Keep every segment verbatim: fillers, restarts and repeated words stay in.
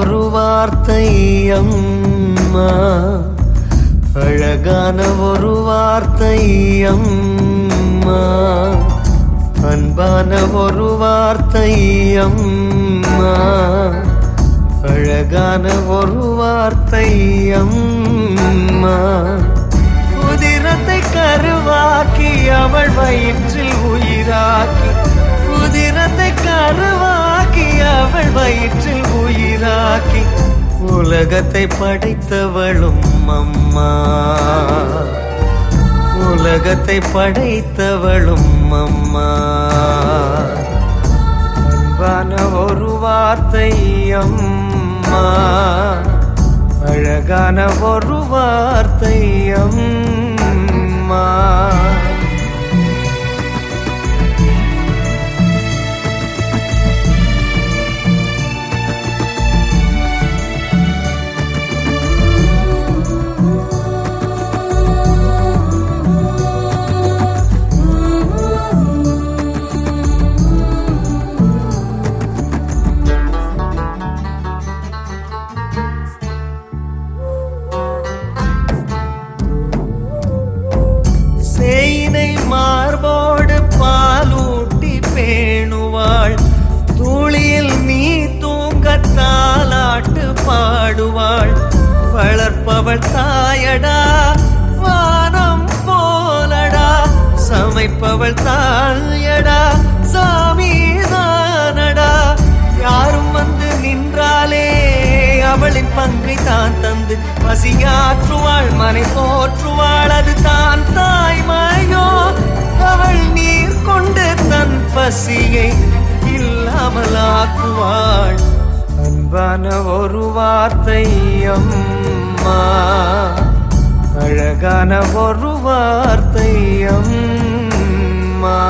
ஒரு வார்த்தை அம்மா, அழகான ஒரு வார்த்தை அம்மா, அன்பான ஒரு வார்த்தை அம்மா, அழகான ஒரு வார்த்தை அம்மா. உதிரத்தை கருவாக்கி அவள் வயிற்றில் உயிராக்கி, உதிரத்தை கருவாக்கி அவள் வயிற்றில் உயிராக்கி, உலகத்தை படைத்தவளும் அம்மா, உலகத்தை படைத்தவளும் அம்மா. அன்பான ஒரு வார்த்தை அம்மா, அழகான ஒரு வார்த்தை அம்மா. சேயினை மார்போடு பாலூட்டி பேணுவாள், தூளியில் நீ தூங்க தாலாட்டு பாடுவாள். வளர்ப்பவள் தாயடா வானம் போலடா, சமைப்பவள் தாயடா சாமிதானடா. யாரும் வந்து நின்றாலே அவளின் பங்கை தான் தந்து பசியாற்றுவாள், மனை போற்றுவாள், அது தான் தாய்மையோ. அவள் நீர் கொண்டு தன் பசியை இல்லாமலாக்குவாள். அன்பான ஒரு வார்த்தை அம்மா, அழகான ஒரு வார்த்தை அம்மா.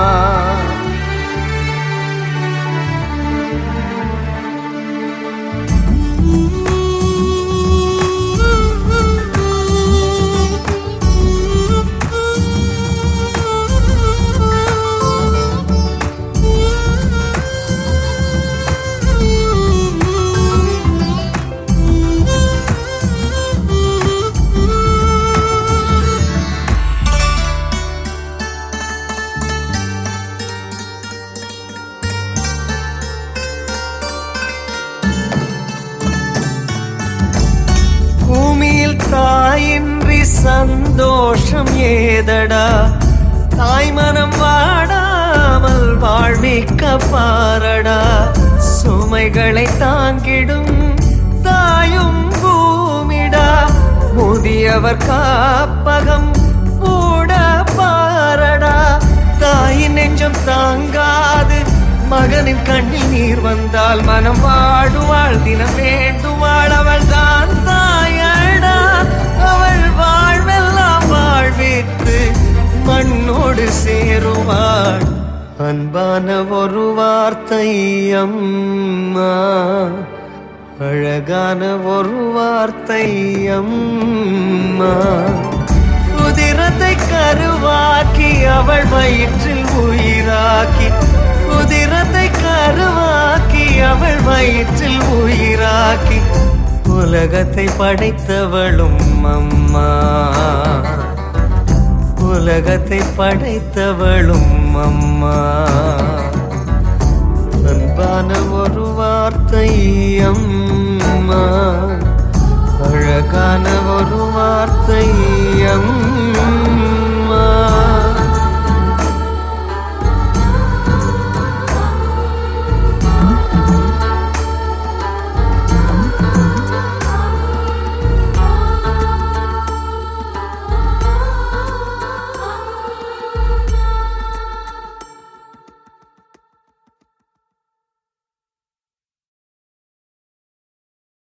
பூமியில் தாயின்றி சந்தோஷம் ஏதடா, தாய் மனம் வாடாமல் வாழ்விக்க பாரடா. சுமைகளை தாங்கிடும் தாயும் பூமிடா, முதியவர் காப்பகம் கூட பாரடா. தாயின் நெஞ்சம் தாங்காது மகனின் கண்ணில் நீர் வந்தால் மனம் வாடுவாள், தினம் வேண்டுவாள். அவள் தான் தாயடா, அவள் வாழ்வெல்லாம் வாழ்வித்து மண்ணோடு சேருவாள். அன்பான ஒரு வார்த்தை அம்மா, அழகான ஒரு வார்த்தை அம்மா. உதிரத்தை கருவாக்கி அவள் வயிற்றில் உயிராக்கி, உதிரத்தை கருவாக்கி அவள் வயிற்றில் உயிராக்கி, உலகத்தை படைத்தவளும் அம்மா, உலகத்தை படைத்தவளும் அம்மா. அன்பான ஒரு வார்த்தை அம்மா, அழகான ஒரு வார்த்தை